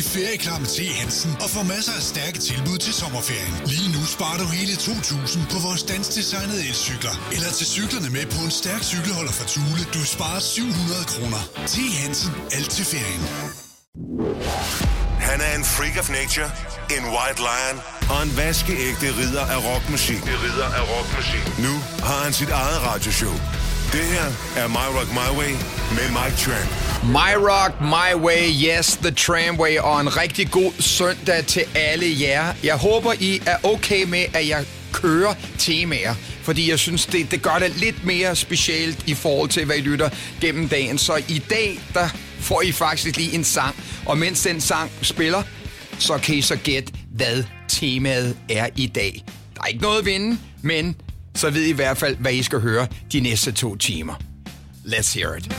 ferieklar med T. Hansen og få masser af stærke tilbud til sommerferien. Lige nu sparer du hele 2.000 på vores danskdesignede elcykler. Eller til cyklerne med på en stærk cykelholder fra Thule. Du sparer 700 kroner. T. Hansen. Alt til ferien. Han er en freak of nature, en white lion og en vaskeægte ridder af rockmusik. Nu har han sit eget radioshow. Det her er My Rock My Way med Mike Tramp. My Rock My Way, yes, the Tramway, og en rigtig god søndag til alle jer. Jeg håber, I er okay med, at jeg kører temaer, fordi jeg synes, det gør det lidt mere specielt i forhold til, hvad I lytter gennem dagen. Så i dag, der får I faktisk lige en sang, og mens den sang spiller, så kan I så gætte, hvad temaet er i dag. Der er ikke noget at vinde, men så ved I hvert fald, hvad I skal høre de næste 2 timer. Let's hear it.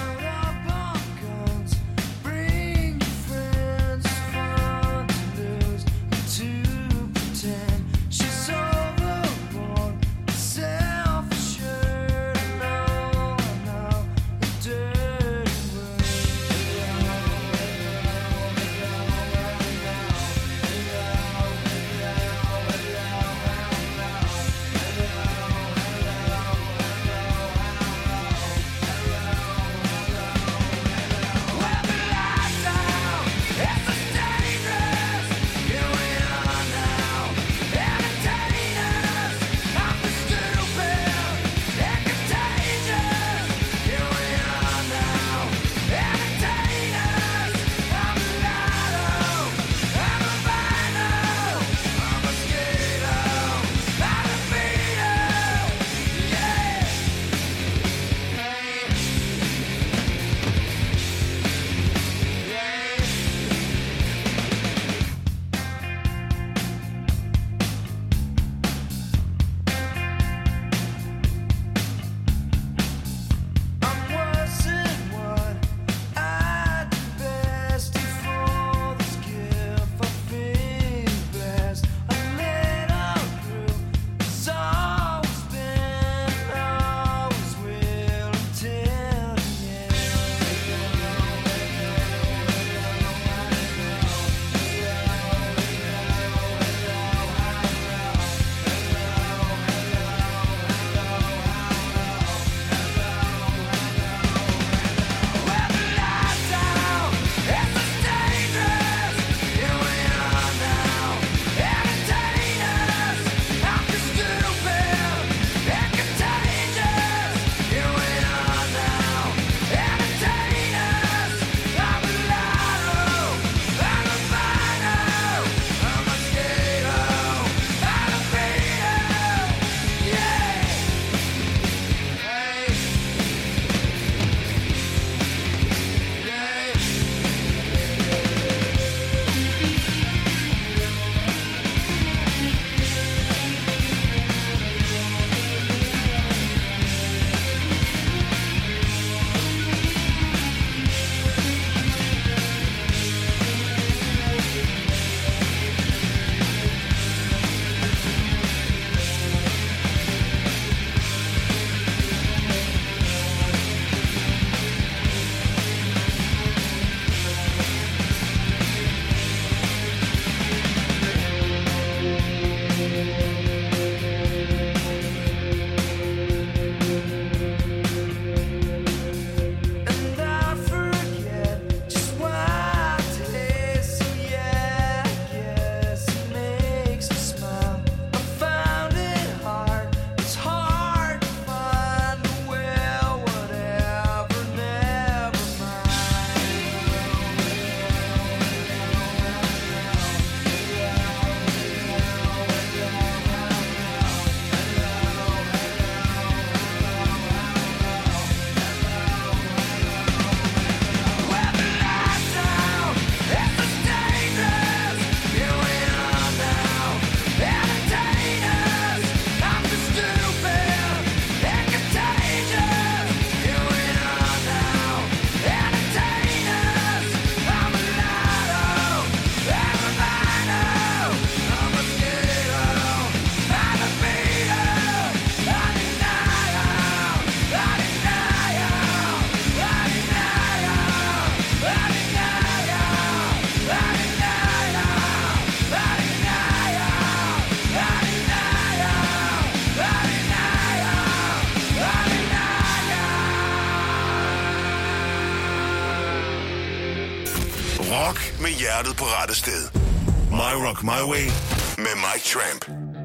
Rock med hjertet på rette sted. My Rock My Way med Mike Tramp.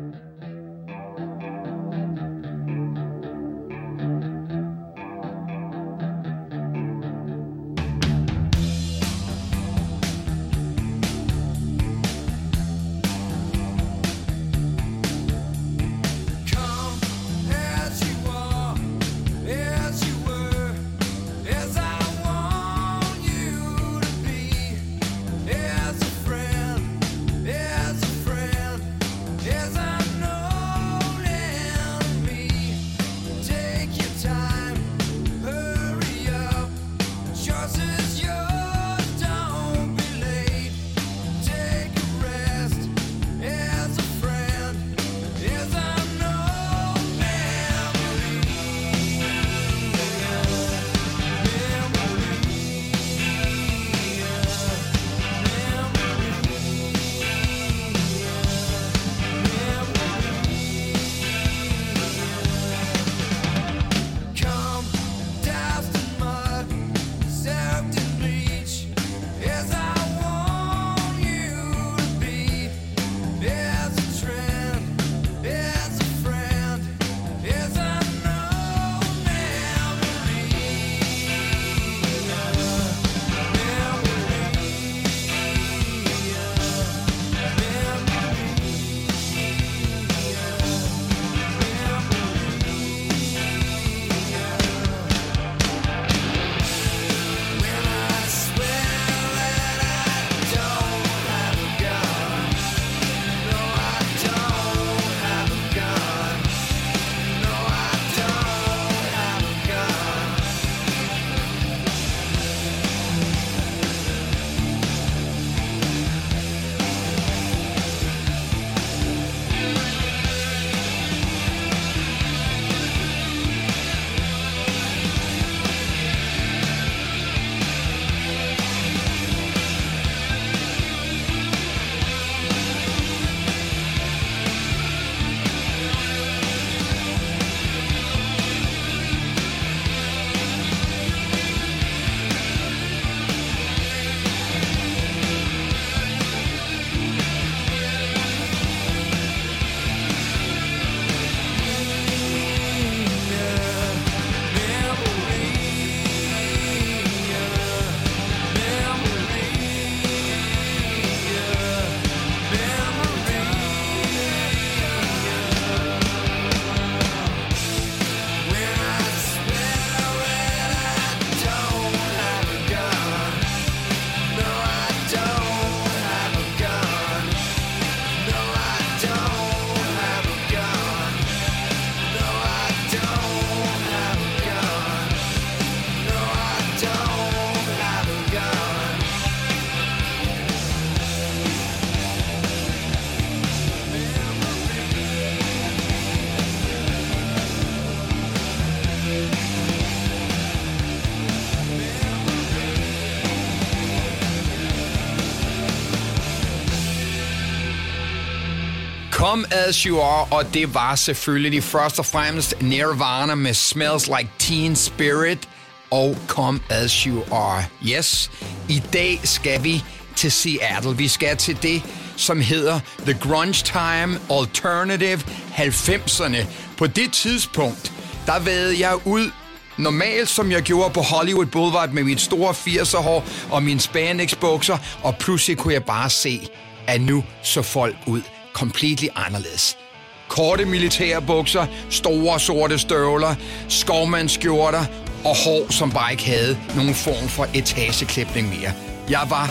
Come As You Are, og det var selvfølgelig først og fremmest Nirvana med Smells Like Teen Spirit og Come As You Are. Yes, i dag skal vi til Seattle. Vi skal til det, som hedder The Grunge Time Alternative 90'erne. På det tidspunkt, der vadede jeg ud normalt, som jeg gjorde på Hollywood Boulevard med mit store 80'er-hår og mine spandex-bukser, og pludselig kunne jeg bare se, at nu så folk ud completely anderledes. Korte militære bukser, store sorte støvler, skovmandsskjorter og hår, som bare ikke havde nogen form for etageklipning mere. Jeg var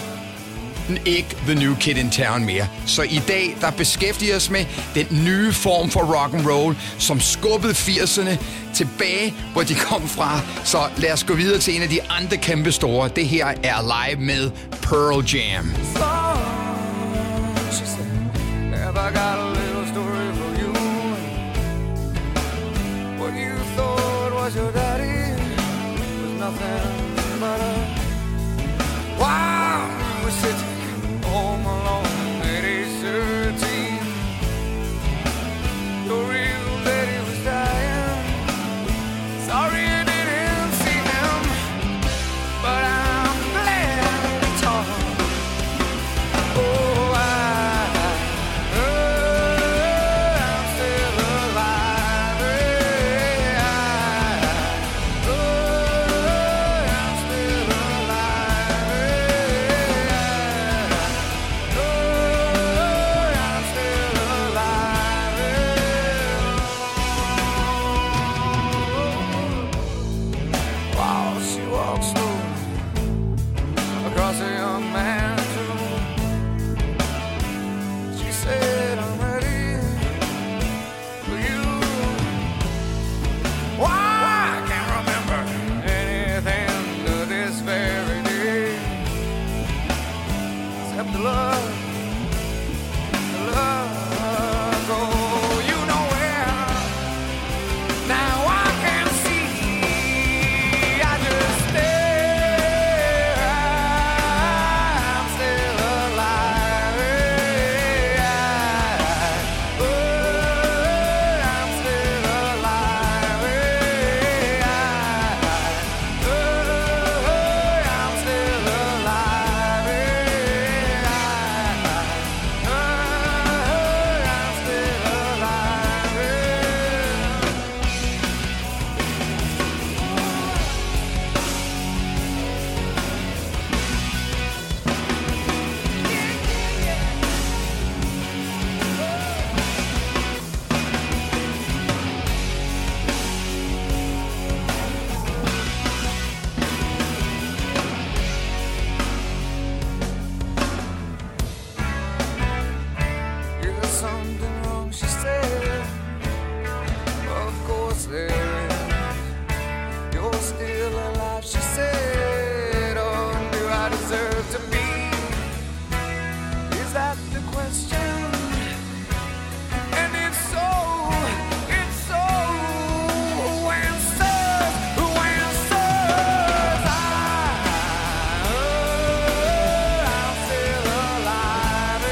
ikke the new kid in town mere. Så i dag, der beskæftiger os med den nye form for rock and roll, som skubbede 80'erne tilbage, hvor de kom fra. Så lad os gå videre til en af de andre kæmpe store. Det her er live med Pearl Jam. I got a little story for you. What you thought was your daddy was nothing but a wow. You were sitting home alone at age 13. Your real daddy was dying. Sorry you didn't see him, but I'm glad it's all Help the love go. You know where. Now I can see. I just stare. I'm still alive. Oh, I'm still alive. I'm still alive. Is there something wrong, she said. Of course there is. You're still alive, she said. Oh, do I deserve to be? Is that the question? And if so, who answers? Who answers? I'm still alive.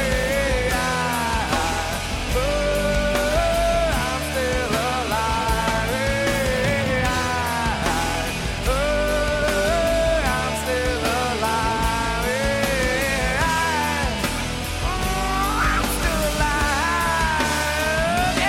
I'm still alive. I'm still alive. I'm still alive.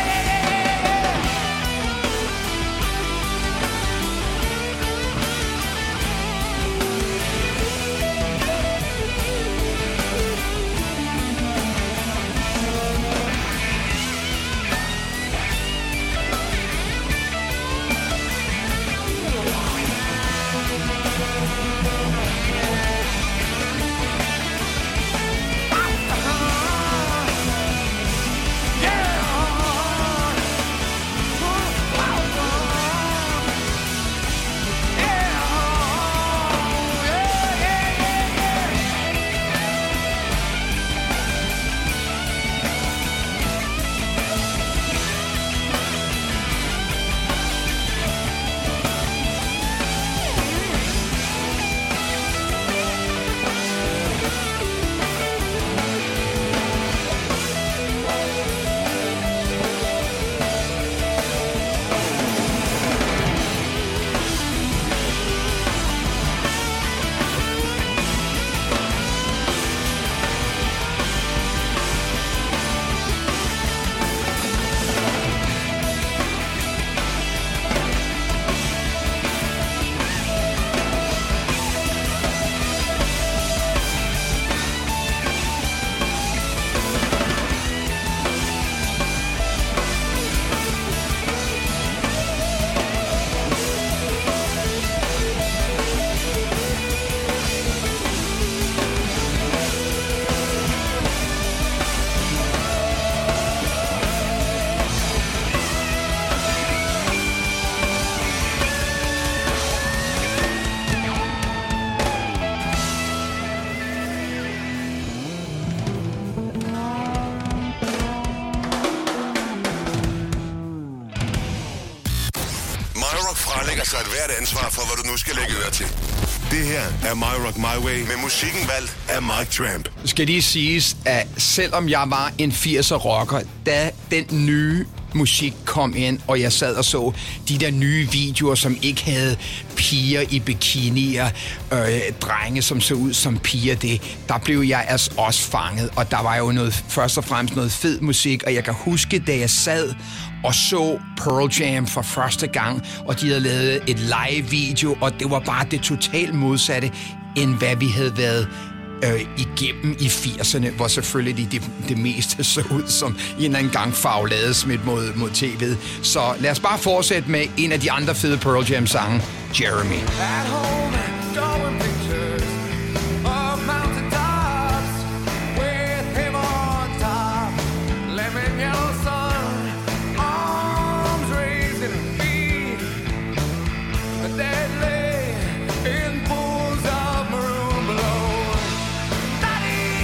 MyRock frelægger sig et hvert ansvar for, hvad du nu skal lægge øre til. Det her er MyRock My Way med musikken valgt af Mike Tramp. Skal lige siges, at selvom jeg var en 80'er rocker, da den nye musik kom ind, og jeg sad og så de der nye videoer, som ikke havde piger i bikinier, drenge, som så ud som piger, der blev jeg altså også fanget, og der var jo først og fremmest noget fed musik, og jeg kan huske, da jeg sad og så Pearl Jam for første gang, og de havde lavet et live-video, og det var bare det totalt modsatte, end hvad vi havde været igennem i 80'erne, hvor selvfølgelig det meste så ud som en eller anden gang farveladesmidt mod tv'et. Så lad os bare fortsætte med en af de andre fede Pearl Jam sange, Jeremy. At home and drawing pictures of mountain tops with him on top, lemon yellow sun, arms raised in feet, deadly in pools of maroon below. Daddy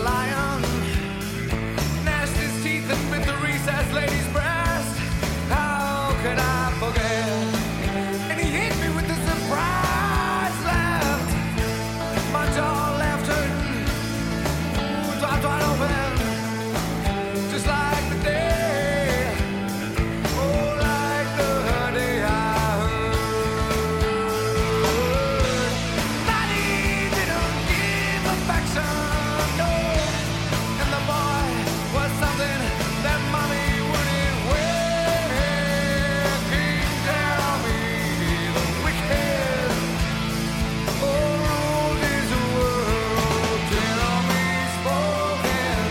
lion. Gnashed his teeth and bit the recessed lady's breast. How could I forget? And he hit me with the surprise left. My jaw left hurting. Ooh, dropped wide open. Just like the day. Oh, like the day I heard. Daddy didn't give affection, no. And the boy was something that mommy wouldn't wear. King tell me the wicked ruled his world. Tell me spoken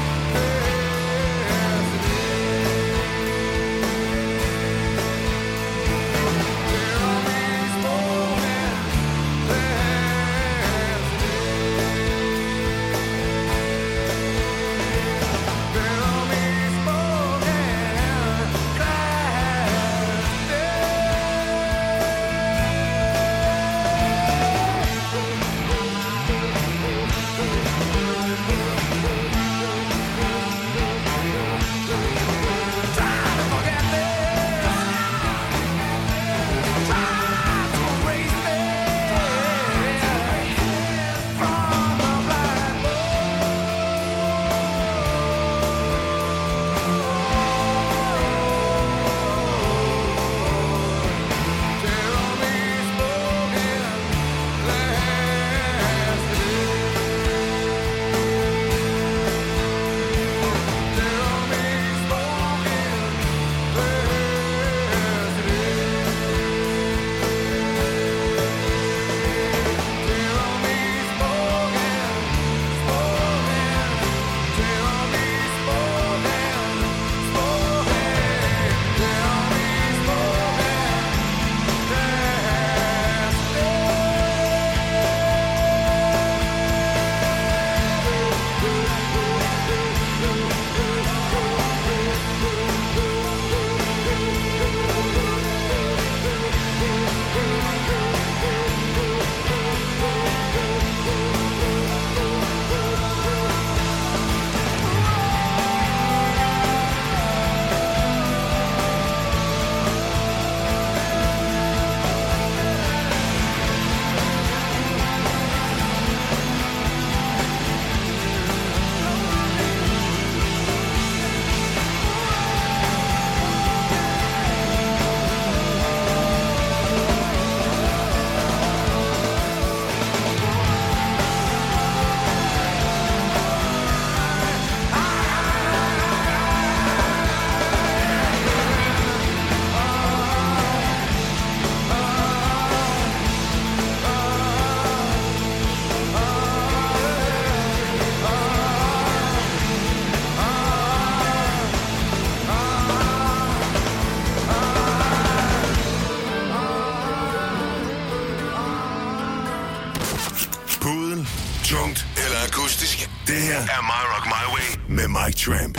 Pudel, tungt eller akustisk. Det her er My Rock My Way med Mike Tramp.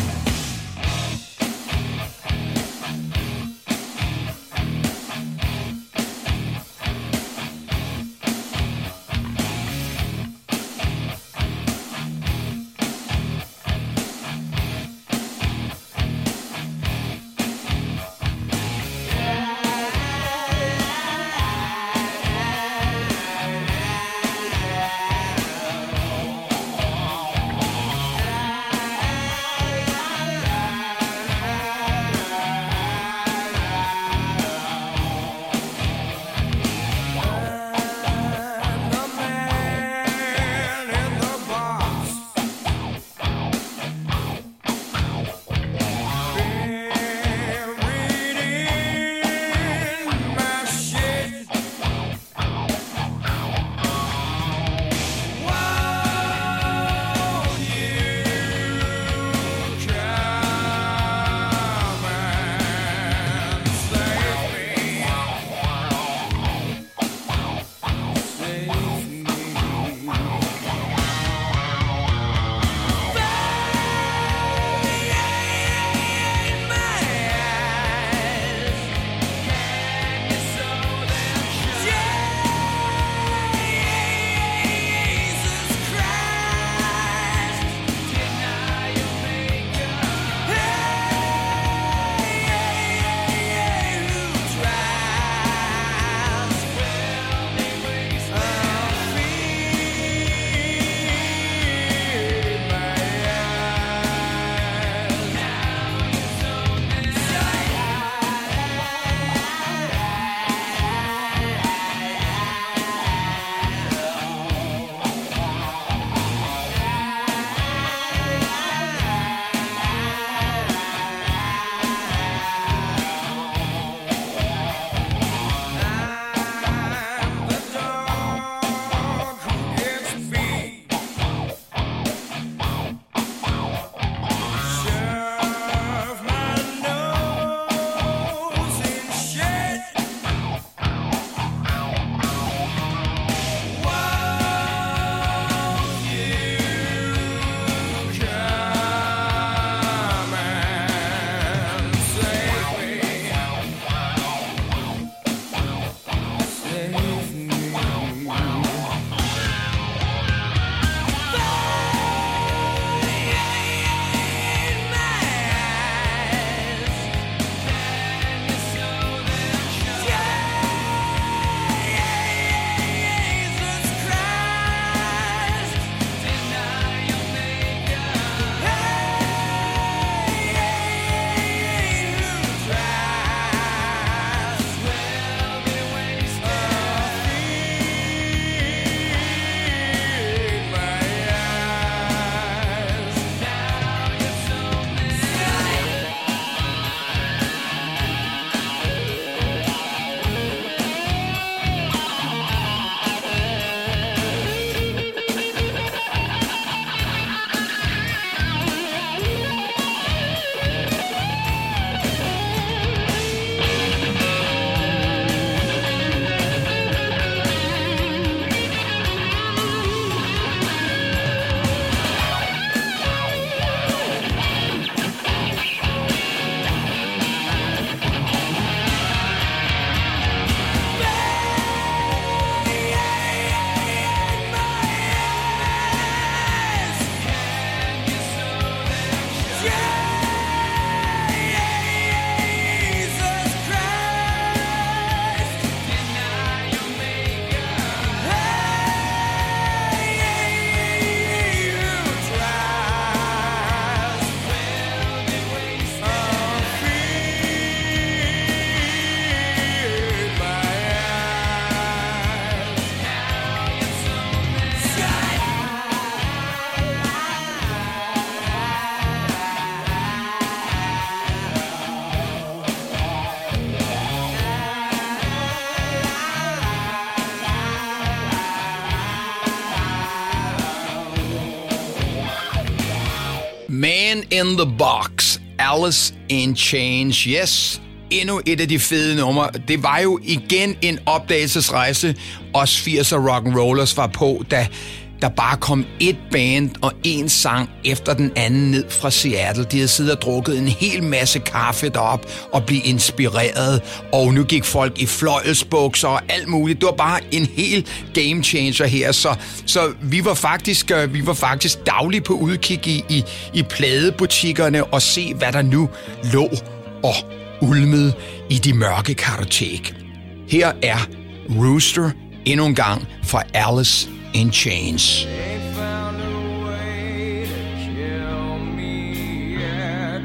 Man in the Box, Alice in Chains, yes. Endnu et af de fede numre. Det var jo igen en opdagelsesrejse, os 80'er rock'n'rollers var på, da der bare kom et band og en sang efter den anden ned fra Seattle. De havde siddet og drukket en hel masse kaffe derop og blev inspireret, og nu gik folk i fløjelsbukser og alt muligt. Det var bare en hel game changer her, så vi var faktisk dagligt på udkig i pladebutikkerne og se, hvad der nu lå og ulmede i de mørke kartotek. Her er Rooster endnu en gang fra Alice in Chains. They found a way to kill me yet.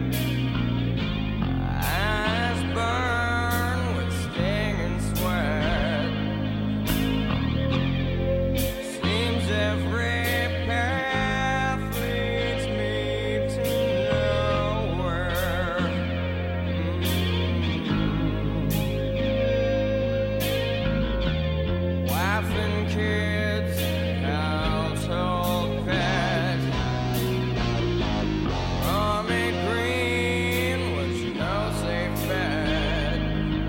Eyes burn with sting and sweat. Seems every path leads me to nowhere. Wife and kids, household pet. Army green was no safe bet.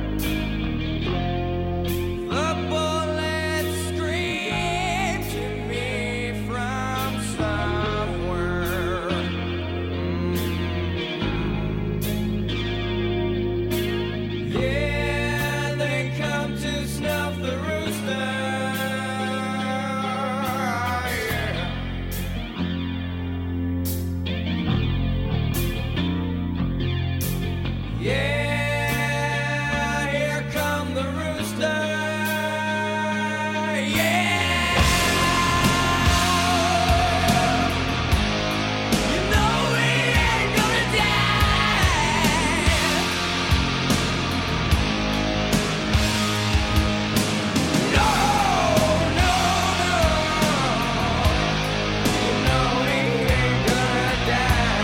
The bullets screamed to me from somewhere. Yeah, they come to snuff the rooster. Yeah, here come the rooster. Yeah, you know he ain't gonna die. No, no, no. You know he ain't gonna die.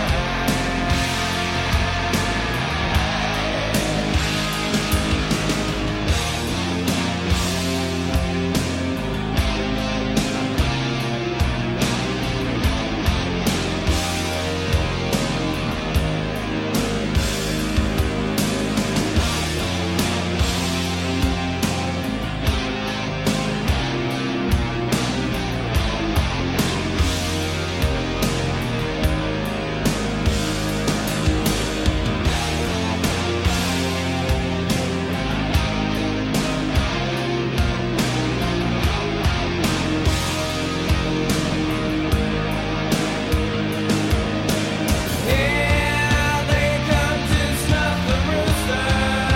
Yeah, they come to snuff the rooster.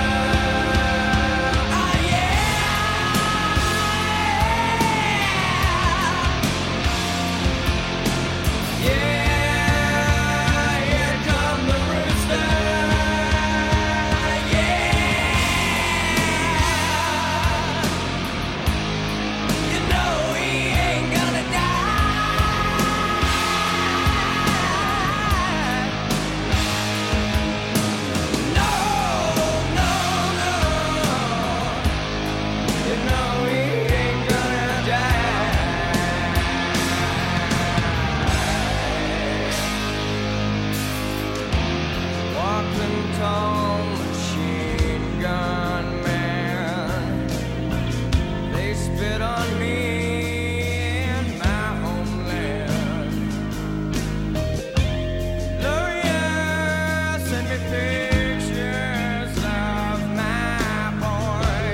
Oh yeah, yeah, here come the rooster. Yeah, you know he ain't gonna die. No, no, no. You know he ain't gonna die. Walking tall machine gun man. They spit on me in my homeland. Lawyer sent me pictures of my boy.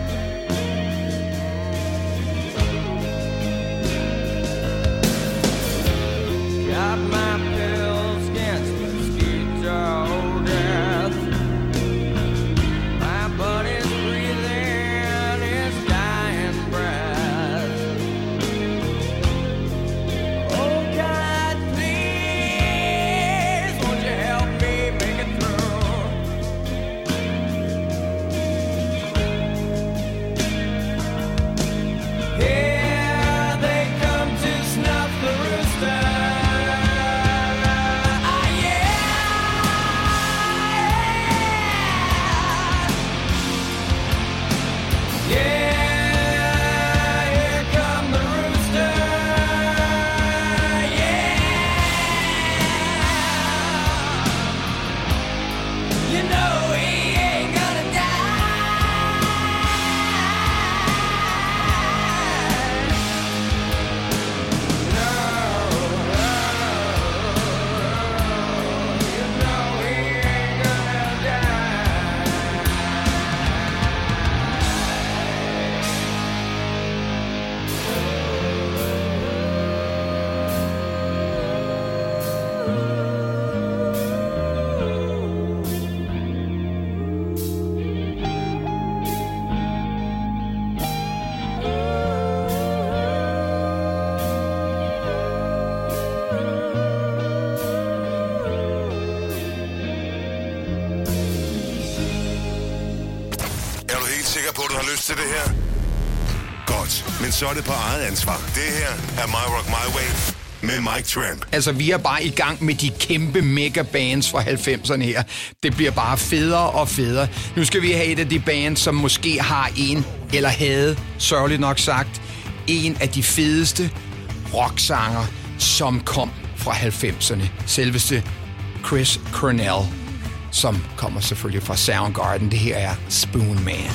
Got my pills against mosquito death. My buddy's breathing his dying breath. Oh God, please, won't you help me make it through? Here they come to snuff the rooster. Sikker på, at du har lyst til det her? Godt, men så er det på eget ansvar. Det her er My Rock My Way med Mike Tramp. Altså, vi er bare i gang med de kæmpe megabands fra 90'erne her. Det bliver bare federe og federe. Nu skal vi have et af de bands, som måske har en, eller havde, sørgeligt nok sagt, en af de fedeste rocksanger, som kom fra 90'erne. Selveste Chris Cornell, som kommer selvfølgelig fra Soundgarden. Det her er Spoon Man.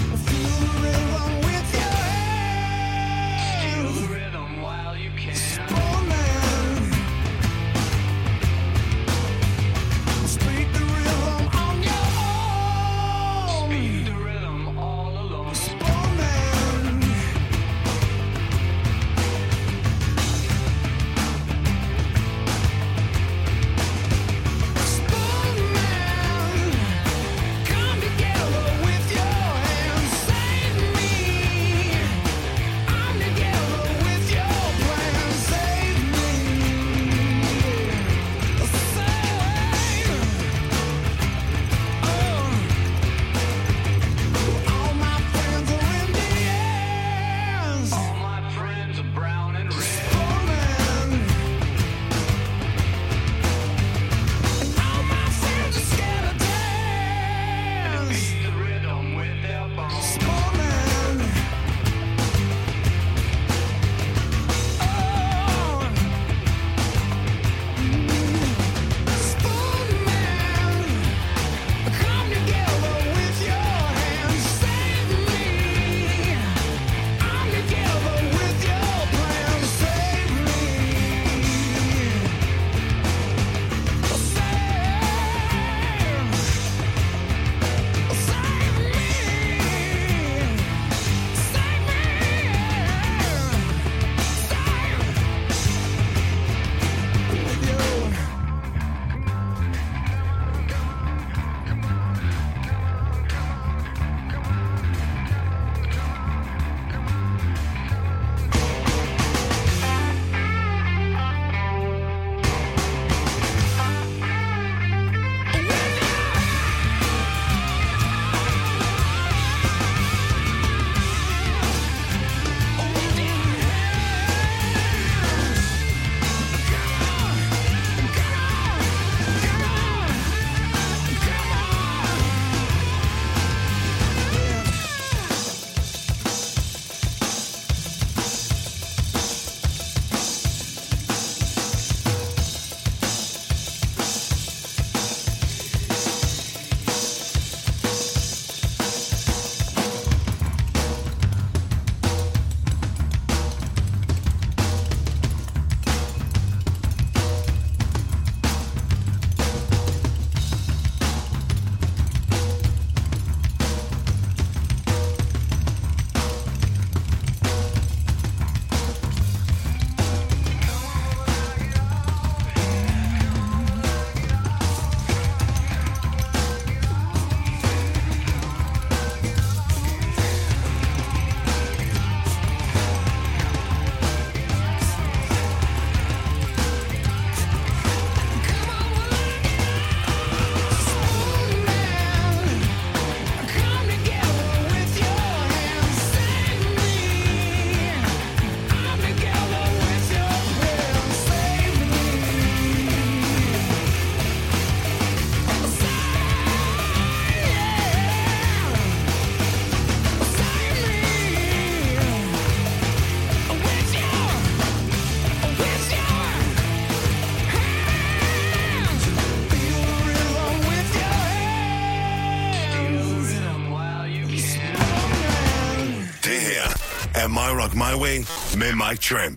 My Rock My Way med Mike Tramp.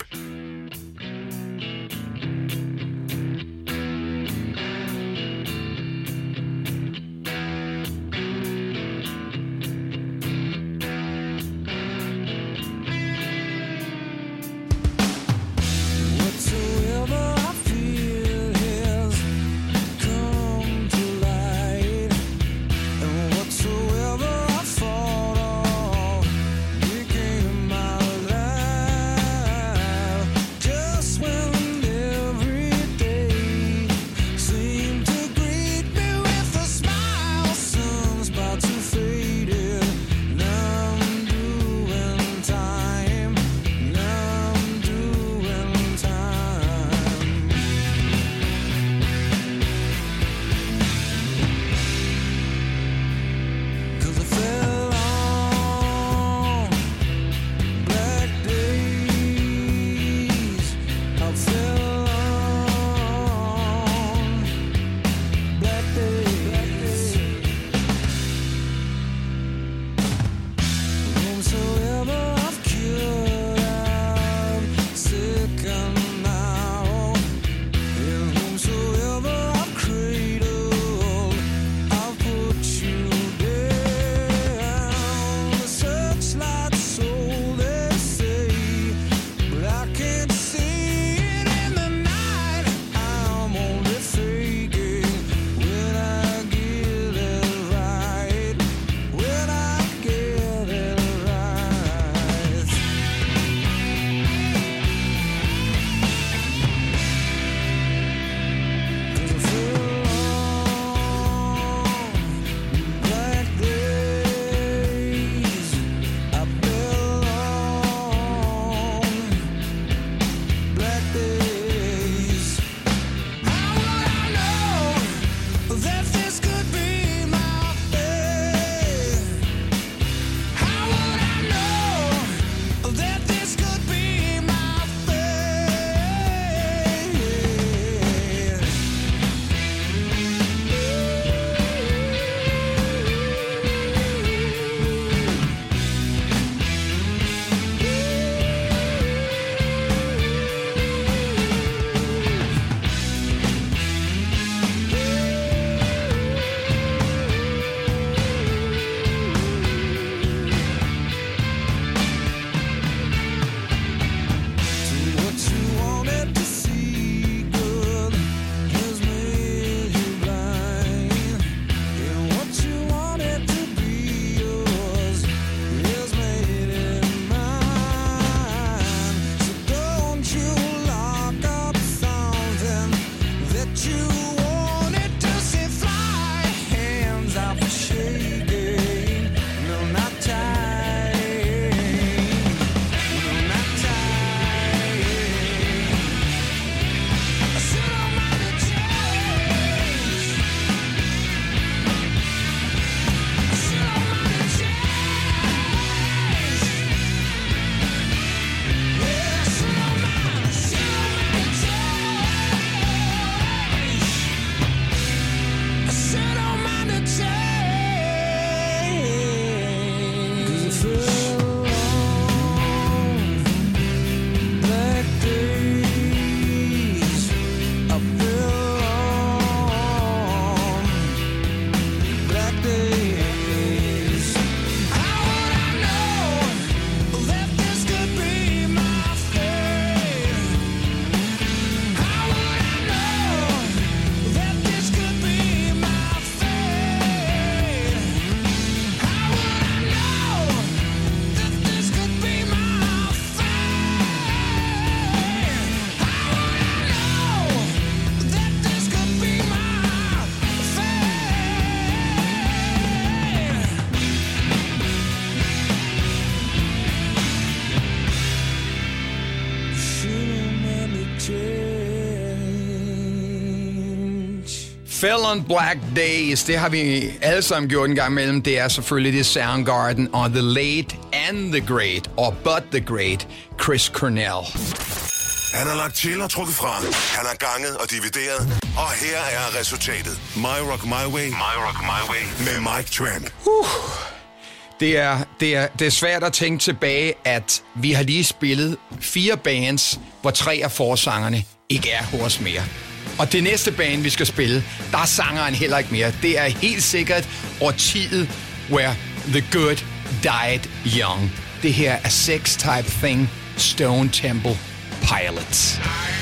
Whatsoever I feel is Fell on Black Days, det har vi alle sammen gjort en gang imellem. Det er selvfølgelig det Soundgarden og The Late and The Great, og But The Great, Chris Cornell. Han har lagt til og trukket fra. Han har ganget og divideret. Og her er resultatet. My Rock My Way. My Rock My Way med Mike Tramp. Det er svært at tænke tilbage, at vi har lige spillet 4 bands, hvor 3 af forsangerne ikke er hos mere. Og det næste band, vi skal spille, der er sangeren heller ikke mere. Det er helt sikkert årtiet, where the good died young. Det her er Sex Type Thing, Stone Temple Pilots.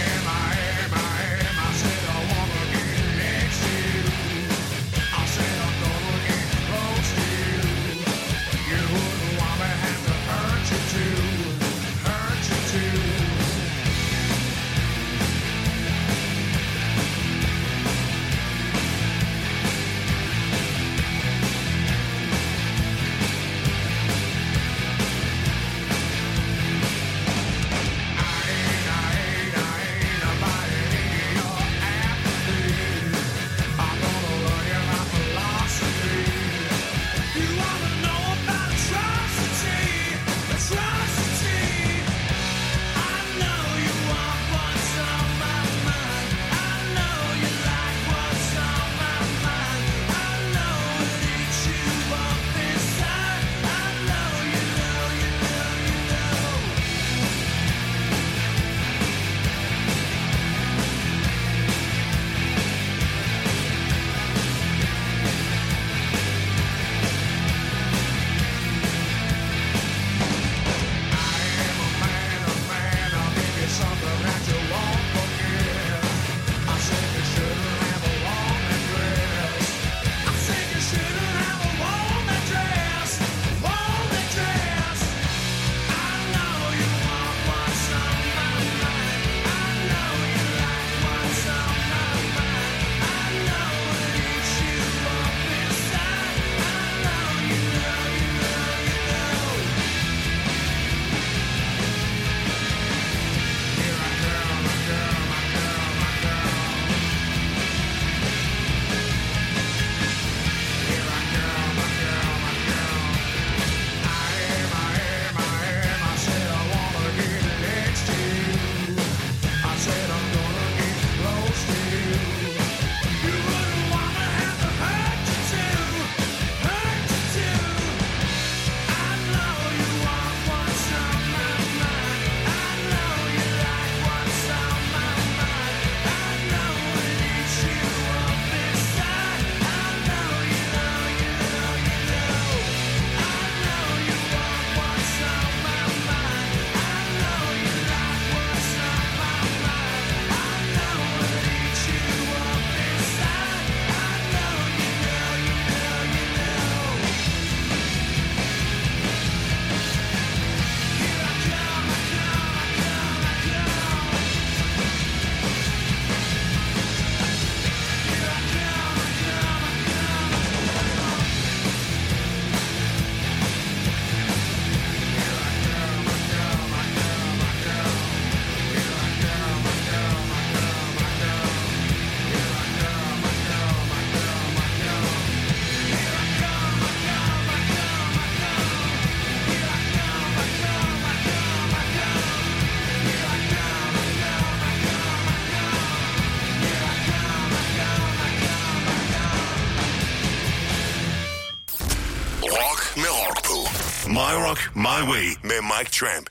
My Rock My Way med Mike Tramp.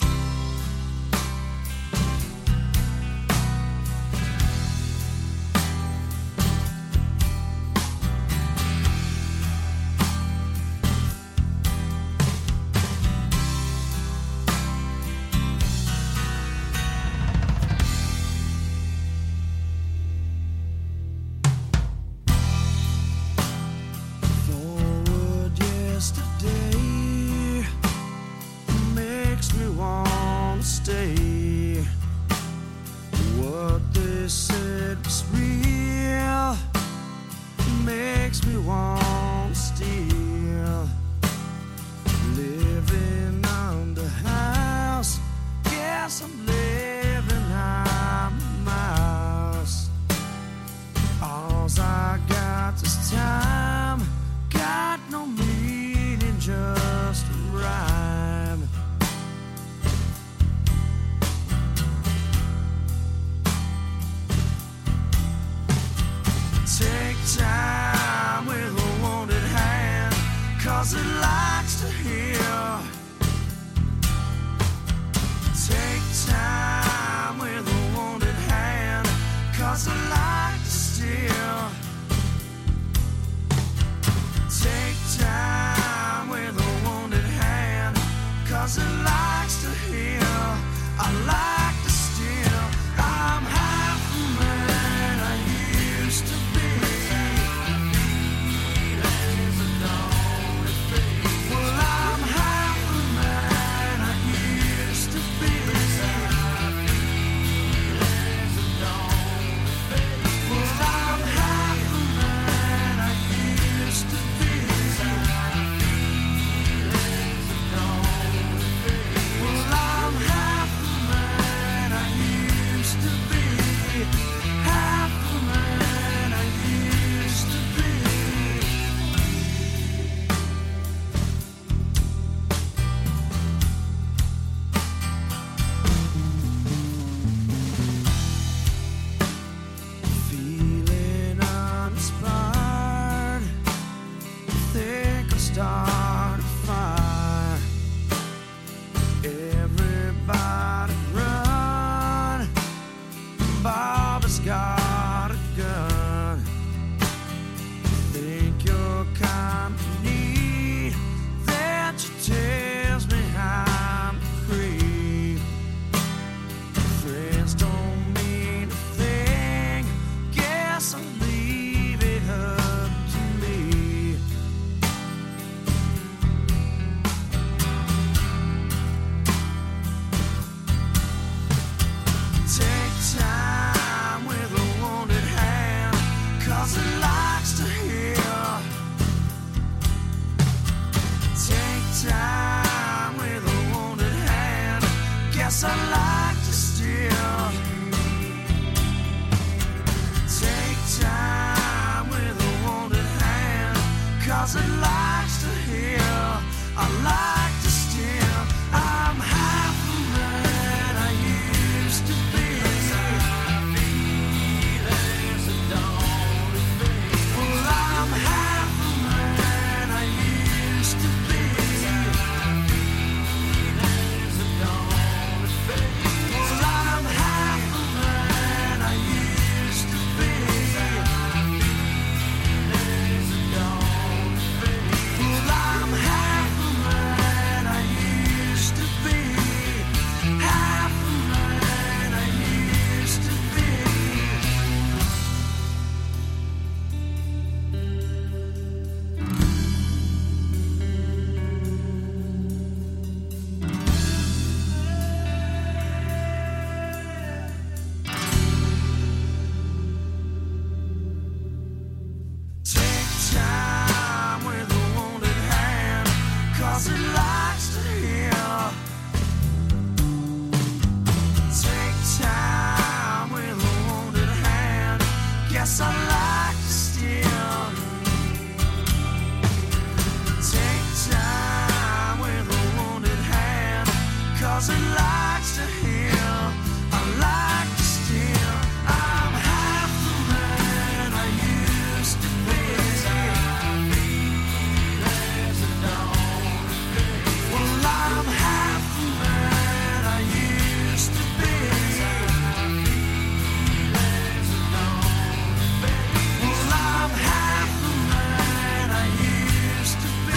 Makes me want time with a wounded hand, 'cause it likes to heal. Take time with a wounded hand, 'cause I like to steal. Take time with a wounded hand, 'cause it likes to heal. I like to steal. I'm half the man I used to be. Well, I'm half the man I used to be. Well, I'm half the man I used to be. Well, I'm half the man I used to be. Half the man I used to be. Feeling uninspired, think I'll start a fire. Everybody run, Bob has got a gun. Think your company that you tells me I'm a creep. Friends don't mean a thing, guess I'll leave it up to me. Take time with a wounded hand, 'cause it likes to heal. Take time with a wounded hand, guess I like to steal. Take time with a wounded hand, 'cause it likes to heal. I like to steal. I'm half the man I used to be. Well, I'm half the man I used to be. Well, I'm half the man I used to be. Well, I'm half the man I used to be. Half the man I used to be. Take time with a wounded hand, 'cause it likes to heal. Take time with a wounded hand, guess I like to steal. Take time with a wounded hand, 'cause it likes to heal. I like to steal. I'm half the man I used to be. Well, I'm half the man I used to be. Well, I'm half the man I used to be.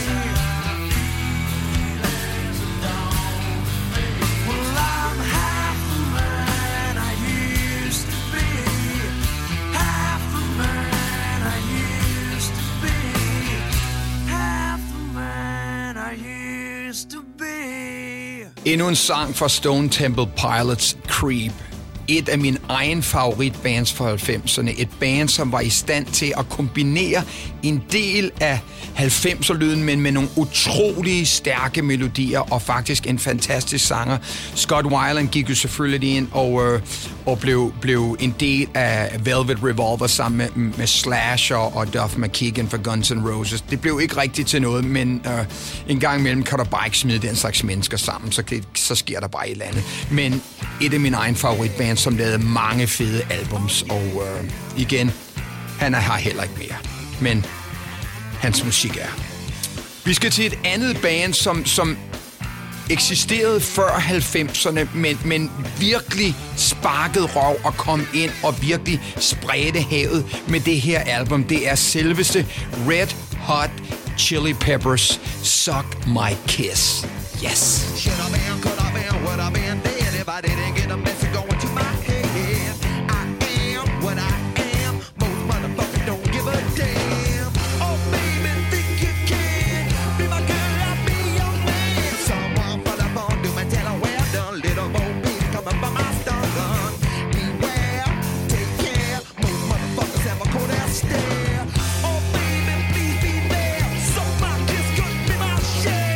Well, I'm half the man I used to be. Half the man I used to be. Half the man I used to be. Endnu en sang fra Stone Temple Pilots, Creep. Et af mine egen favoritbands fra 90'erne. Et band, som var i stand til at kombinere en del af 90'er-lyden, men med nogle utrolige stærke melodier, og faktisk en fantastisk sanger. Scott Weiland gik jo selvfølgelig ind og blev en del af Velvet Revolver sammen med Slash og Duff McKagan fra Guns N' Roses. Det blev ikke rigtigt til noget, men en gang imellem kan du bare ikke smide den slags mennesker sammen, så sker der bare et eller andet. Men et af mine egen favoritbands, som lavede mange fede albums, og igen, Han har heller ikke mere. Men hans musik er. Vi skal til et andet band, som eksisterede før 90'erne, men virkelig sparkede røv og kom ind og virkelig spredte havet med det her album. Det er selveste Red Hot Chili Peppers, Suck My Kiss. Yes. Should I been, could I been, would I been dead if I didn't get a message going to my head? I am what I am. Most motherfuckers don't give a damn. Oh, baby, think you can be my girl, I'll be your man. Someone for the phone, do my tell her well done. Little Bo Peep coming from my stun gun. Beware, take care. Most motherfuckers have a cold ass stare. Oh, baby, please be there. So my kiss could be my share.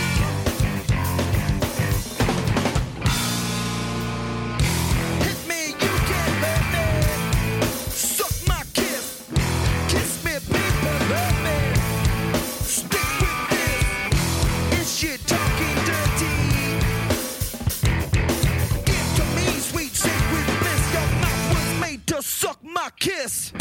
Suck my kiss.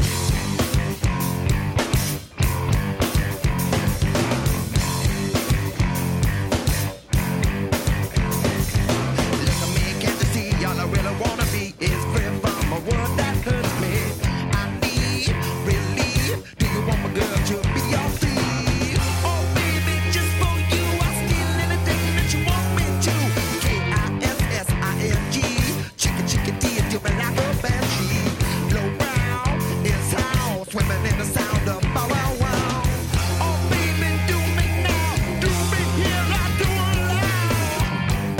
Look at me, can't you see? All I really wanna be is free from a world that hurts me. I need relief. Do you want my girl to be your thief? Oh baby, just for you, I'll steal anything that you want me to. K-I-S-S-I-N-G. Chicken, chicken, D, do me like a banshee. Swimming in the sound of bow wow wow. Oh baby, do me now, do me here, I do it loud.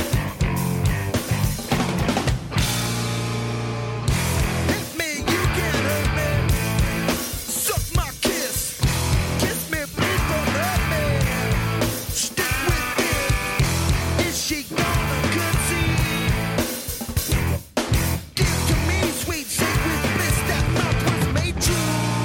Hit me, you can't hurt me. Suck my kiss, kiss me, please don't hurt me. Stick with this, is she gonna concede? Give to me sweet, sacred bliss, that mouth was made true.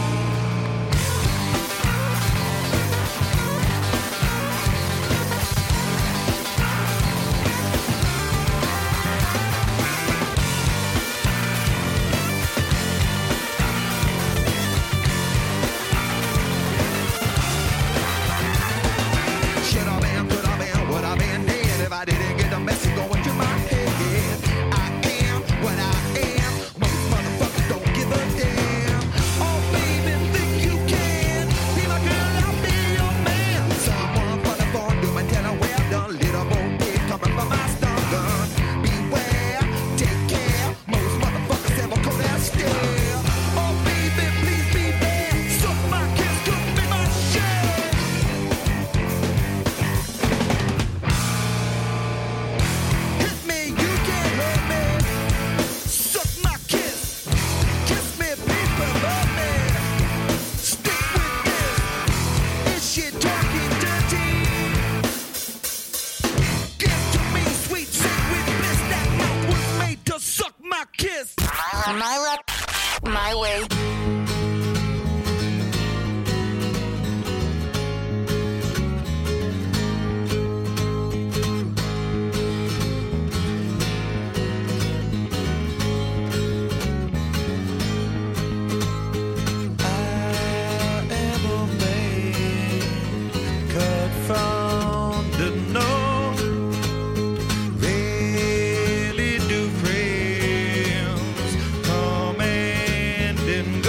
Should I been, could I been, would I been dead if I didn't get the message going to my head? I am what I am. Most motherfuckers don't give a damn. Oh baby, think you can be my girl, I'll be your man. Someone for the phone, do my tell her well done. Little Bo Peep coming from my stun gun. Beware, take care. Most motherfuckers have a cold ass stare. Oh baby, please be there. Suck my kiss, could be my share. Hit me, you can't hurt me. Suck my kiss. Kiss me, people love me. Stick with this. Is she talking dirty? Give to me sweet, sacred bliss. That mouth was made to suck my kiss. My rap, my way. Cut from the north. Really do friends come and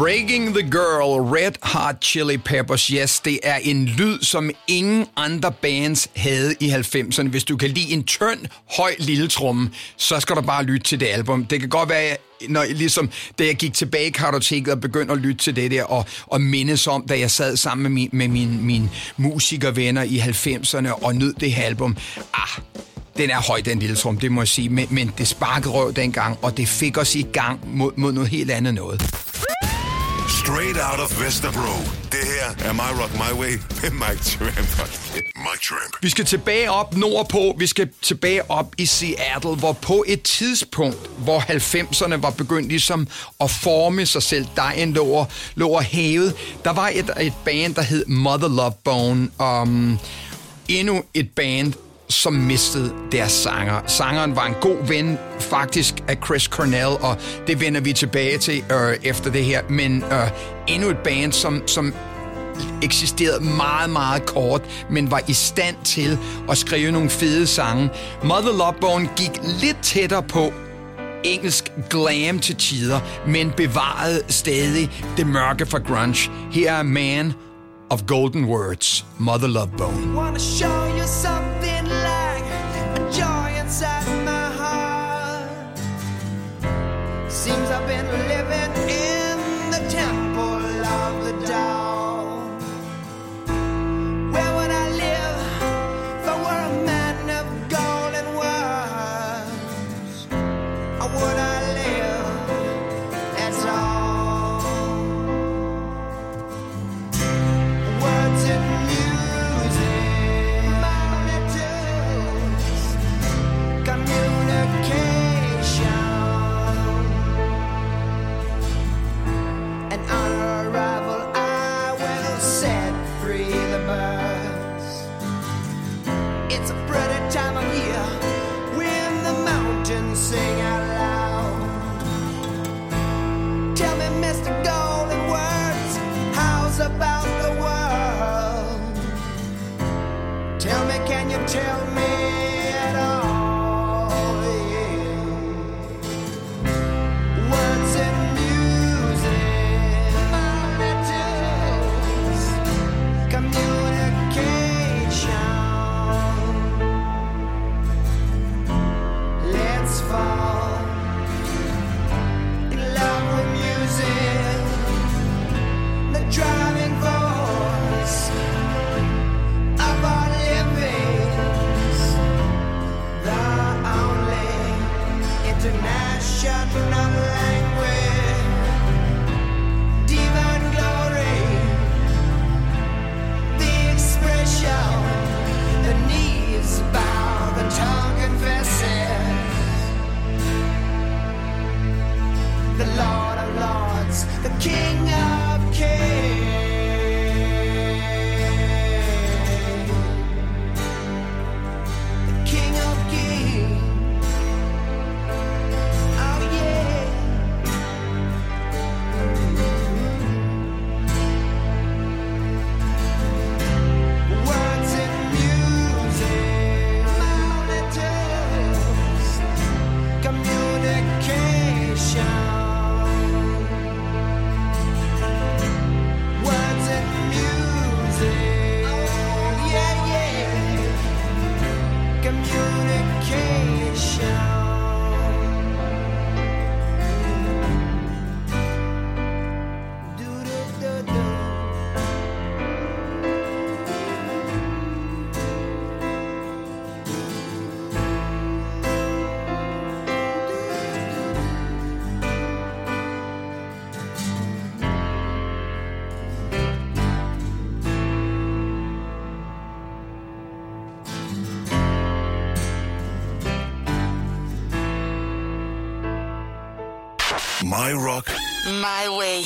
Breaking the Girl, Red Hot Chili Peppers. Yes, det er en lyd, som ingen andre bands havde i 90'erne. Hvis du kan lide en tynd, høj lille tromme, så skal du bare lytte til det album. Det kan godt være, når, ligesom da jeg gik tilbage i kartoteket og begyndte at lytte til det der, og mindes om, da jeg sad sammen med mine musikervenner i 90'erne og nød det her album. Den er høj, den lille trum, det må jeg sige. Men det sparkede røv dengang, og det fik os i gang mod noget helt andet noget. Straight out of Vesterbro. Det her er My Rock My Way med Mike Tramp. Mike Tramp. Vi skal tilbage op nordpå. Vi skal tilbage op i Seattle, hvor på et tidspunkt, hvor 90'erne var begyndt ligesom at forme sig selv, dejen lå hævet. Der var et band, der hed Mother Love Bone. Endnu et band, som mistede deres sanger. Sangeren var en god ven, faktisk, af Chris Cornell, og det vender vi tilbage til efter det her. Men endnu et band, som eksisterede meget, meget kort, men var i stand til at skrive nogle fede sange. Mother Love Bone gik lidt tættere på engelsk glam til tider, men bevarede stadig det mørke fra grunge. Her er Man of Golden Words, Mother Love Bone. Wanna show you something like a joy inside my heart. Seems I've been living in the temple of the dog. Where would I live if I were a man of golden words? Or would I live at all? Words and music, molecules, communication. And on arrival, I will set free the birds. It's a pretty time of year when the mountains sing out loud. Tell me, Mr. Golden Words, how's about the world? Tell me, can you tell me at all? Yeah. Words and music, molecules, communication. Let's fall in love with music, the driving force of our livings, the only international language, divine glory, the expression, the knees bow, the tongue confesses, the Lord of Lords, the King of Kings. King of Kings, oh yeah. Words and music, molecules, communication. Words and music, oh yeah, yeah. Communication. Do-do-do-do. My Rock. My way.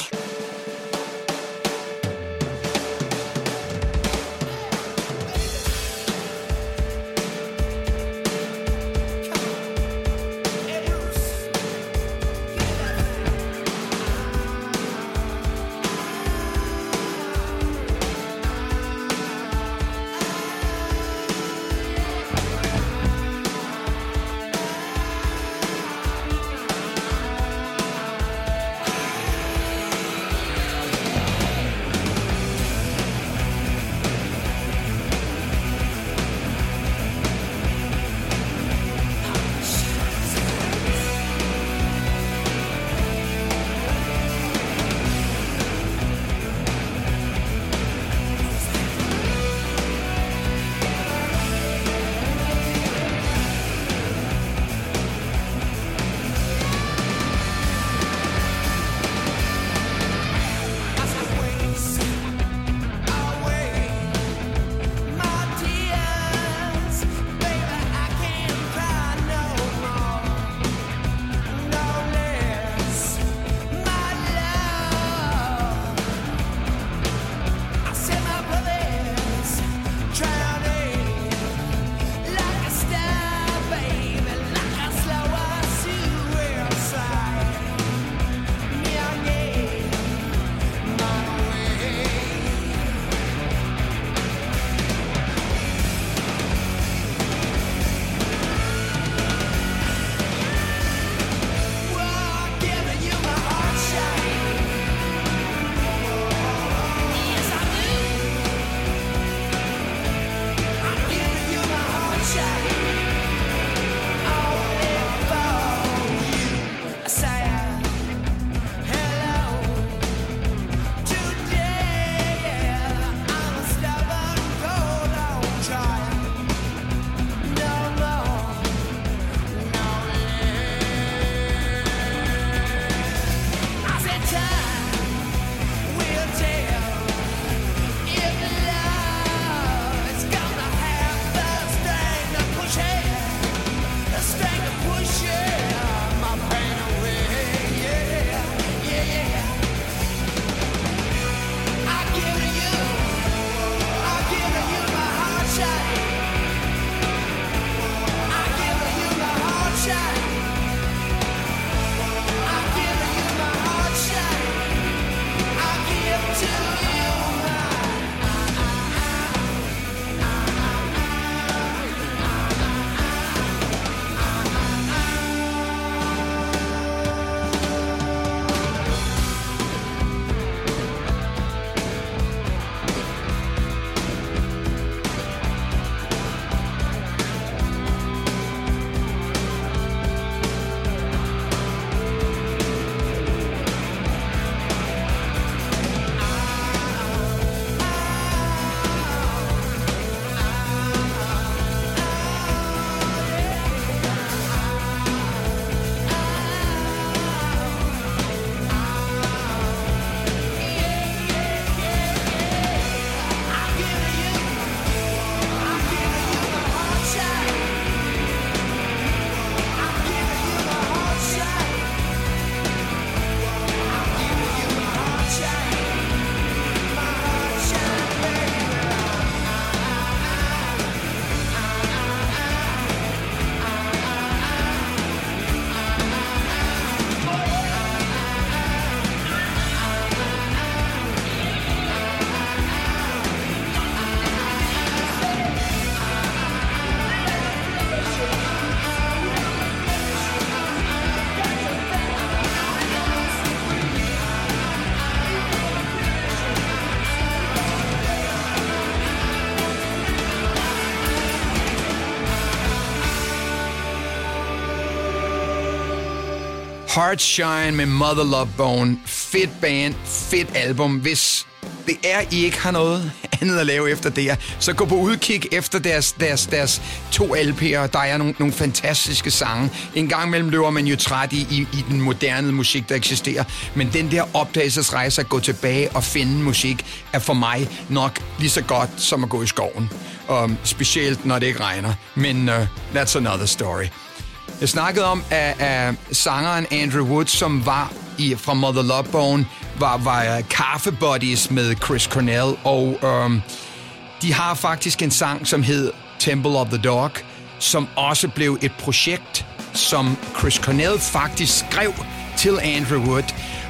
Heart Shine med Mother Love Bone. Fedt band, fedt album. Hvis det er, I ikke har noget andet at lave efter det her, så gå på udkig efter deres 2 LP'er. Der er nogle fantastiske sange. En gang imellem løber man jo træt i den moderne musik, der eksisterer. Men den der opdagelsesrejse at gå tilbage og finde musik, er for mig nok lige så godt som at gå i skoven. Specielt når det ikke regner. Men that's another story. Jeg snakkede om, at sangeren Andrew Wood, som var fra Mother Love Bone, var kaffebuddies med Chris Cornell, og de har faktisk en sang, som hed Temple of the Dog, som også blev et projekt, som Chris Cornell faktisk skrev til Andrew Wood,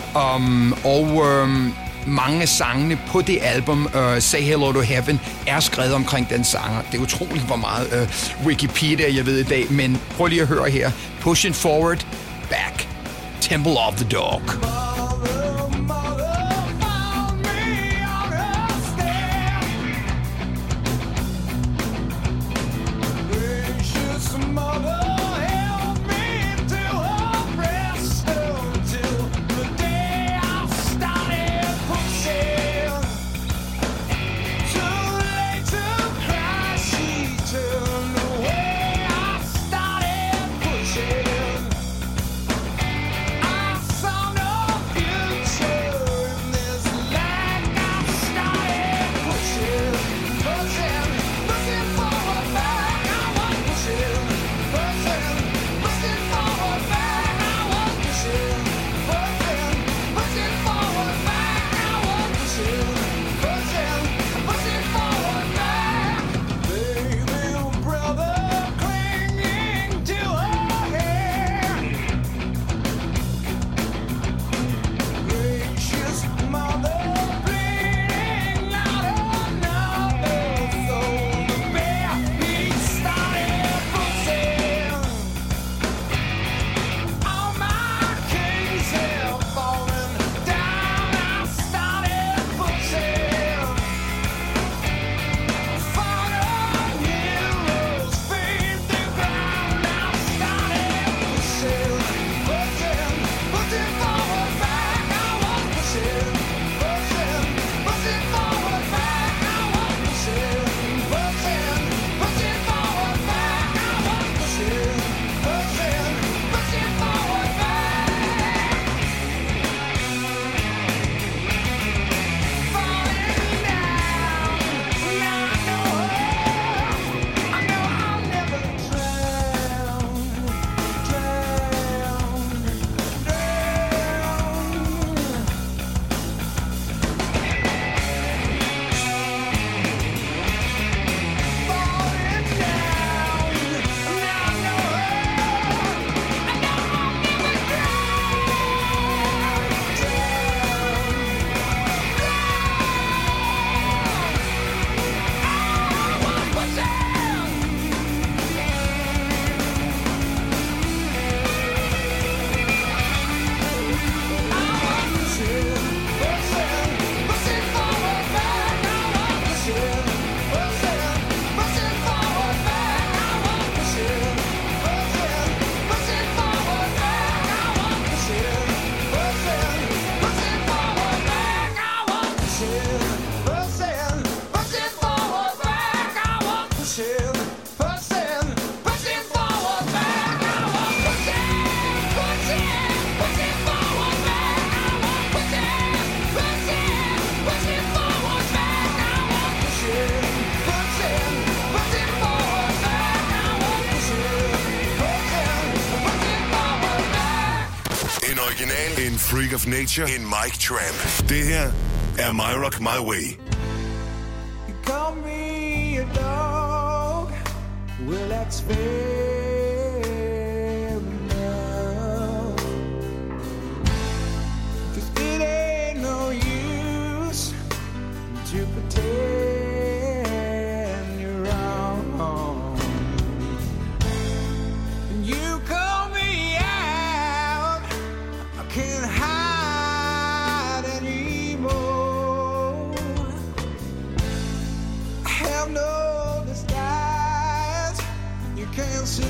mange af sangene på det album, Say Hello to Heaven, er skrevet omkring den sanger. Det er utroligt, hvor meget Wikipedia jeg ved i dag, men prøv lige at høre her. Pushing Forward, Back, Temple of the Dog. En freak of nature, en Mike Tramp. Det her er My Rock My Way. You call me a dog, well that's fair enough. 'Cause it ain't no use to pretend you're wrong. And you call me out, I can't hide anymore. I have no disguise, you can't see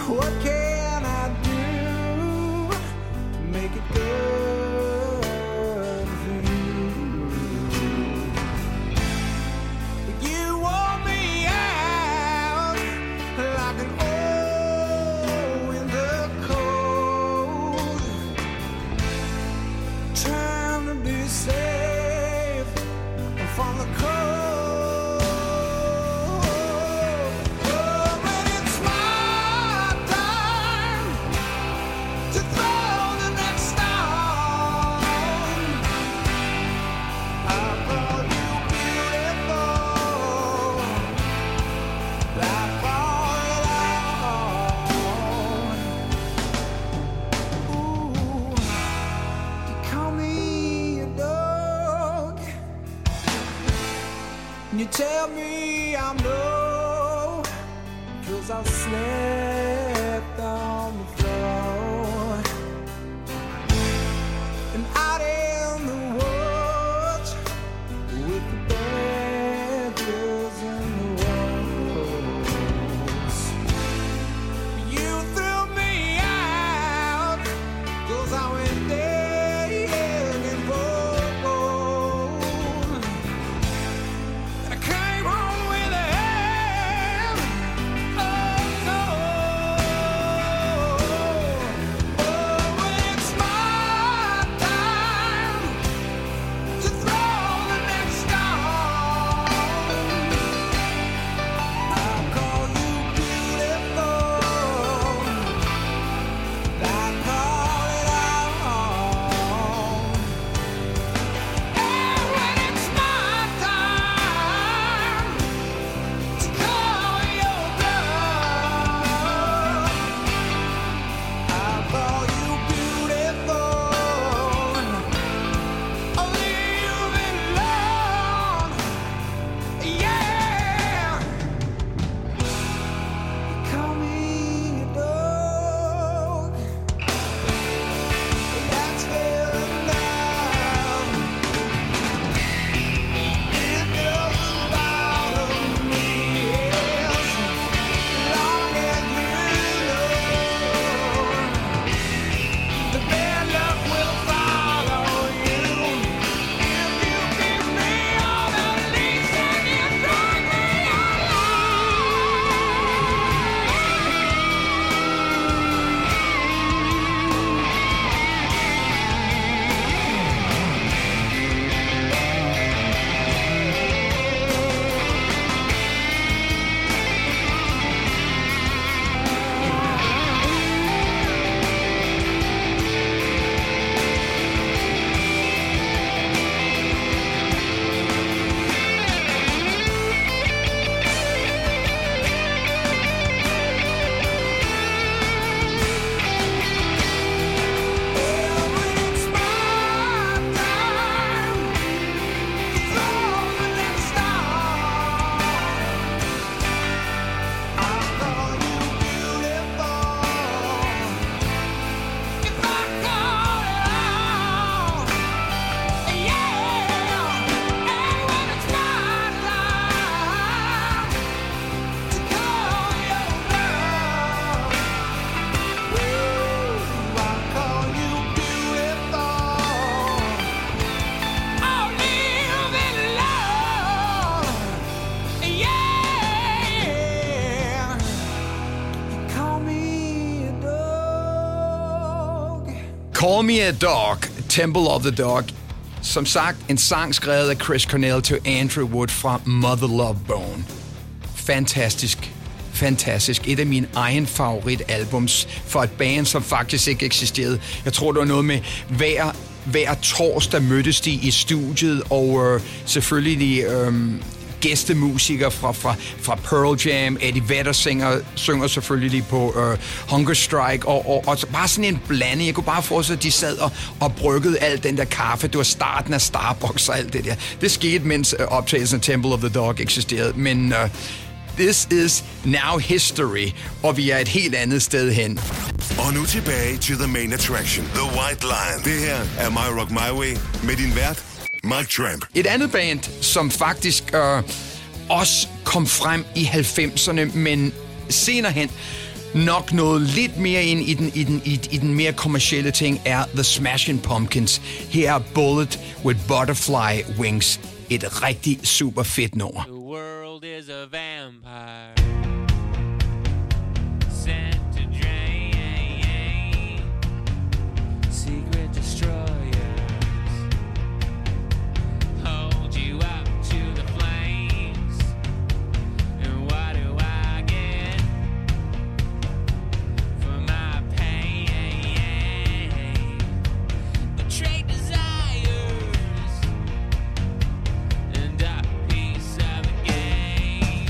What can I do to make it good for you? You wore me out like an old winter coat, trying to be safe from the cold. You tell me I'm low, 'cause I slept on the floor. And out in the woods with the badgers and the wolves. You threw me out, 'cause I went digging for gold. And I came home with a hand. Oh no. Oh, when it's my time to throw the next stone, I'll call you beautiful. I call it out. And when it's my time to call your bluff, I'll call you beautiful. I'll leave it alone. Yeah. Call me a dog. That's fair enough. It doesn't bother me as long as you know the bad luck will follow you if you give me all the leash and you drag me Call Me a Dog, Temple of the Dog. Som sagt, en sang skrevet af Chris Cornell til Andrew Wood fra Mother Love Bone. Fantastisk. Fantastisk. Et af mine egen favoritalbums for et band, som faktisk ikke eksisterede. Jeg tror, det var noget med hver torsdag mødtes de i studiet, og selvfølgelig gæstemusikere fra Pearl Jam. Eddie Vedder synger selvfølgelig på Hunger Strike, og bare sådan en blanding. Jeg kunne bare forestille, at de sad og bryggede alt den der kaffe. Det var starten af Starbucks og alt det der. Det skete, mens optagelsen af Temple of the Dog eksisterede, men this is now history, og vi er et helt andet sted hen. Og nu tilbage til the main attraction, The White Lion. Det her er My Rock My Way med din vært, Mike Tramp. Et andet band, som faktisk også kom frem i 90'erne, men senere hen nok noget lidt mere ind i den mere kommercielle ting, er The Smashing Pumpkins. Her er Bullet with Butterfly Wings. Et rigtig super fedt nummer. The world is a vampire sent to drain secret destroyers hold you up to the flames, and what do I get for my pain? Betrayed desires and a piece of the game.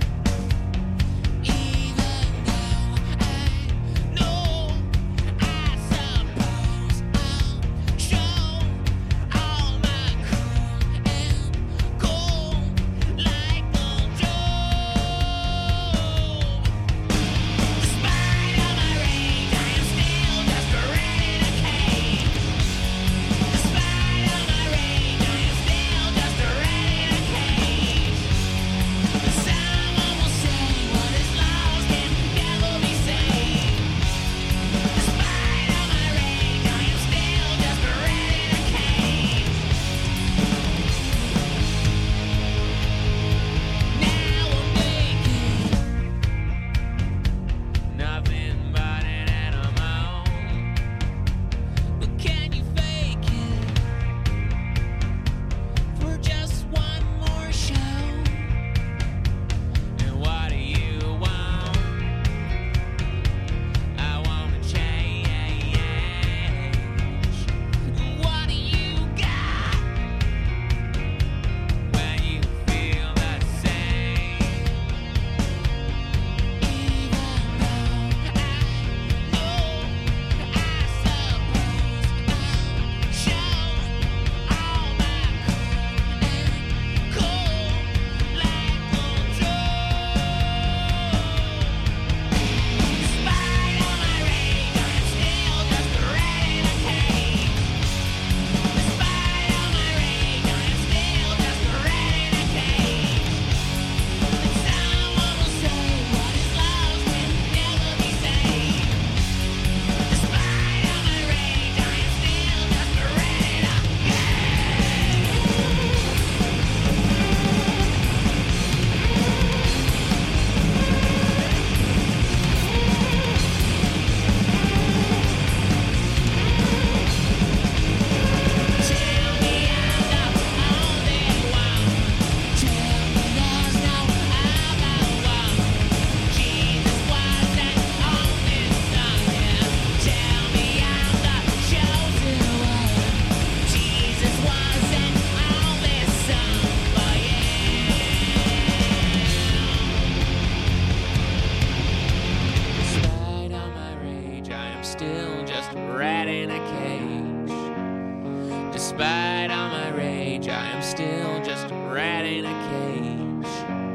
Despite all my rage, I am still just a rat in a cage.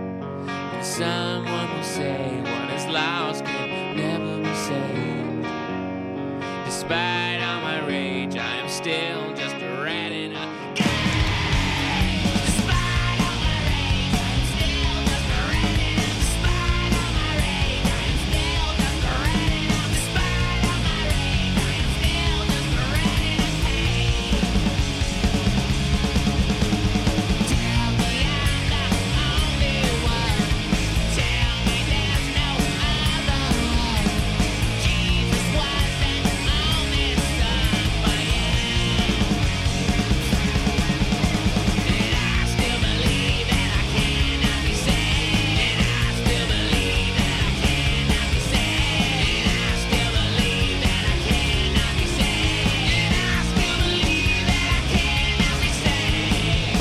And someone will say what is lost can never be saved. Despite all my rage, I am still just a rat in a cage. Despite all my rage, I am still just a rat in a. Despite all my rage, I am still just a rat in a. Despite all my rage, I am still just a rat in a cage. Tell me I'm the only one. Tell me there's no other one. Jesus wasn't on this son, but yeah. And I still believe that I cannot be saved. And I still believe that I cannot be saved. And I still believe that I cannot be saved. And I still believe that I cannot be saved.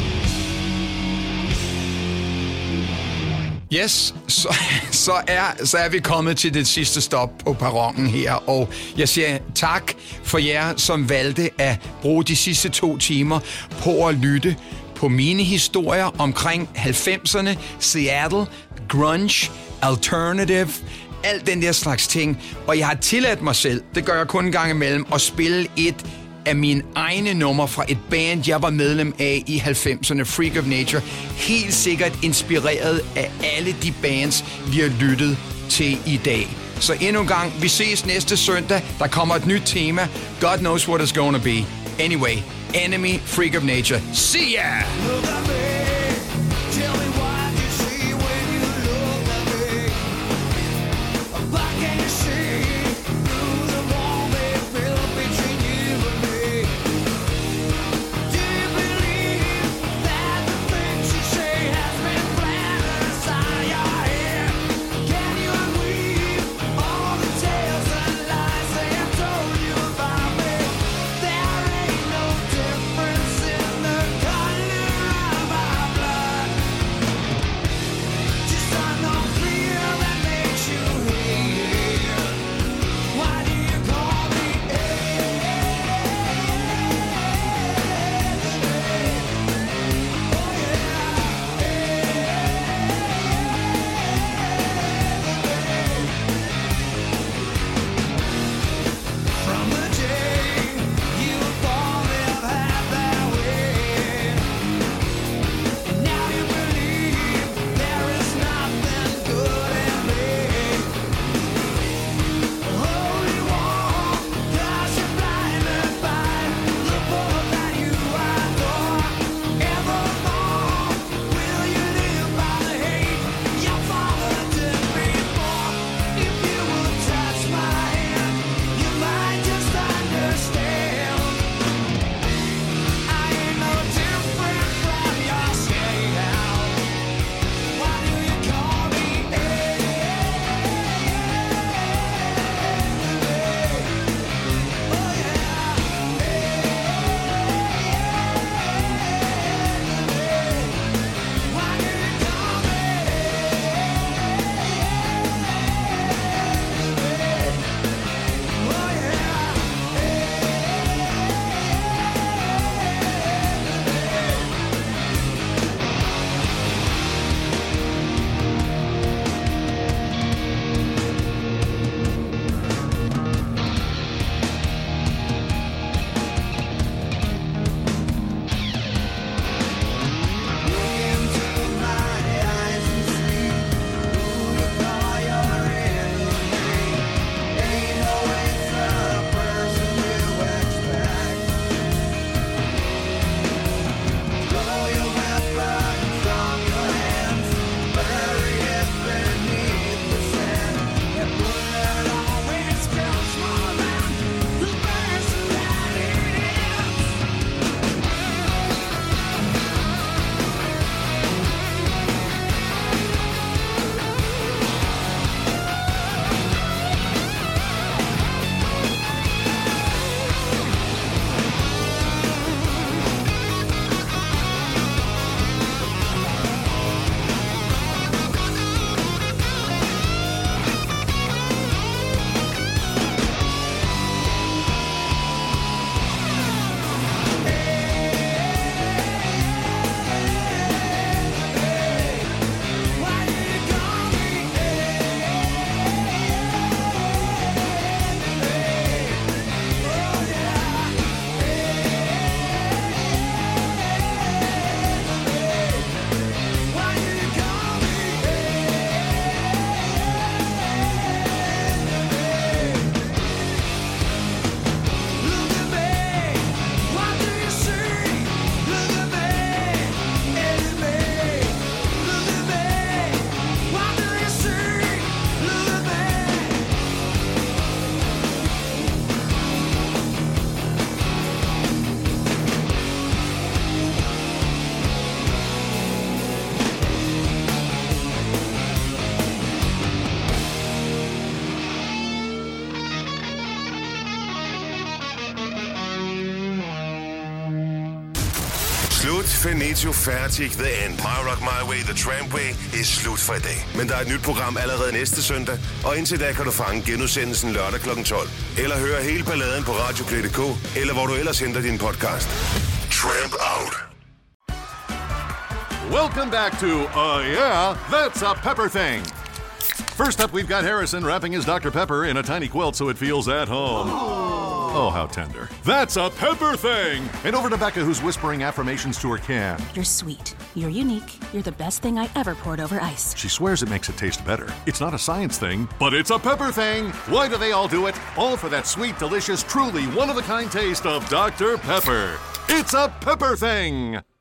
Yes, så er vi kommet til det sidste stop på perronen her, og jeg siger tak for jer, som valgte at bruge de sidste 2 timer på at lytte på mine historier omkring 90'erne, Seattle, grunge, alternative, alt den der slags ting. Og jeg har tilladt mig selv, det gør jeg kun en gang imellem, at spille et af mine egne numre fra et band, jeg var medlem af i 90'erne, Freak of Nature. Helt sikkert inspireret af alle de bands, vi har lyttet til i dag. Så endnu en gang, vi ses næste søndag. Der kommer et nyt tema. God knows what it's gonna be. Anyway, Enemy, Freak of Nature. See ya! Look at me. Tell me what you see when you look at me. What can you see through the wall they built between you and me? Do you believe that the things you say has been planted inside your head? Can you unweave all the tales and lies they have told you about me? There ain't no difference in the color of our blood. Just unknown fear that makes you hear. Why do you call me From the day you thought it had that way, now you believe there is nothing good in me. Holy war, 'cause you're blinded by the book that you adore. Evermore will you live by the hate your father did before. If you would touch my hand, you might just understand. I ain't no different from your scale. Why do you call me Why do you call Slut, finito, færdig, the end. My Rock, My Way, The Trampway er slut for i dag. Men der er et nyt program allerede næste søndag, og indtil da kan du fange genudsendelsen lørdag kl. 12. Eller høre hele balladen på radioplay.dk, eller hvor du ellers henter din podcast. Tramp out. Welcome back to Yeah, That's a Pepper Thing. First up, we've got Harrison wrapping his Dr. Pepper in a tiny quilt so it feels at home. Oh, how tender. That's a pepper thing! And over to Becca, who's whispering affirmations to her can. You're sweet. You're unique. You're the best thing I ever poured over ice. She swears it makes it taste better. It's not a science thing, but it's a pepper thing. Why do they all do it? All for that sweet, delicious, truly one-of-a-kind taste of Dr. Pepper. It's a pepper thing!